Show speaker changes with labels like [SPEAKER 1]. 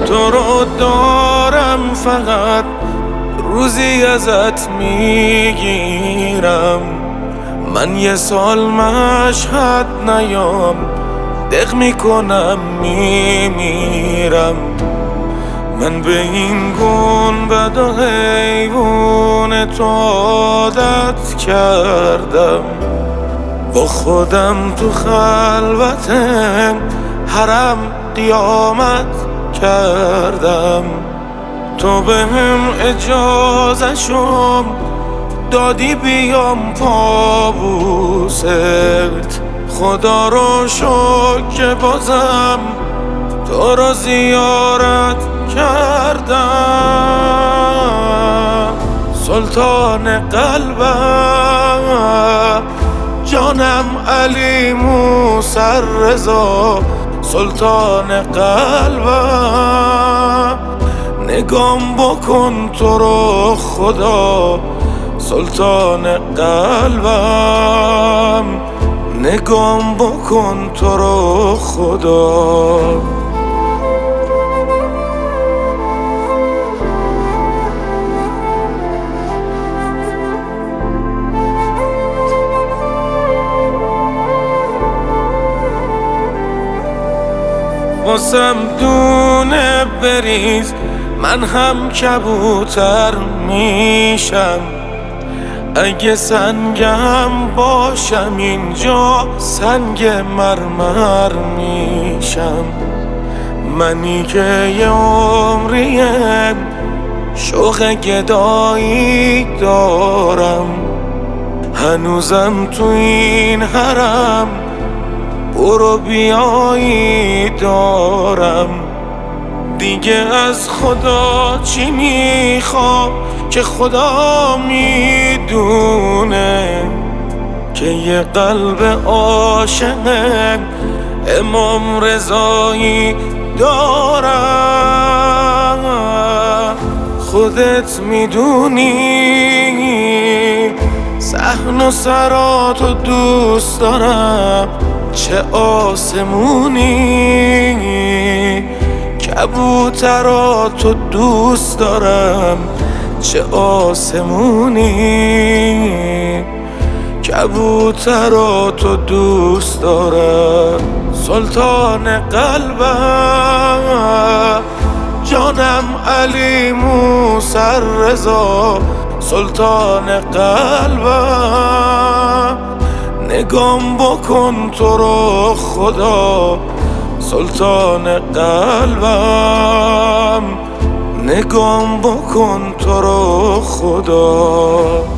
[SPEAKER 1] تو رو دارم فقط روزی ازت میگیرم. من یه سال مشهد نیام دق میکنم میمیرم. من به این گنبد و حیوان تو عادت کردم، با خودم تو خلوت حرم قیامت کردم. تو بهم اجازه شم دادی بیام پابوست، خدا رو شکر که بازم تو رو زیارت کردم. سلطان قلبم جانم علی موسی رضا، سلطان قلبم نگام بکن تو رو خدا، سلطان قلبم نگام بکن تو رو خدا. واسم دونه بریز من هم کبوتر میشم، اگه سنگم باشم اینجا سنگ مرمر میشم. منی که یه عمریم شوق گدایی دارم، هنوزم تو این حرم برو بیایی دارم. دیگه از خدا چی میخوام که خدا میدونه، که یه قلب عاشق امام رضایی دارم. خودت میدونی صحن و سراتو دوست دارم، چه آسمونی کبوتراتو دوست دارم، چه آسمونی کبوتراتو دوست دارم. سلطان قلبم جانم علی موسی رضا، سلطان قلبم نگام بکن تو رو خدا، سلطان قلبم نگام بکن تو رو خدا.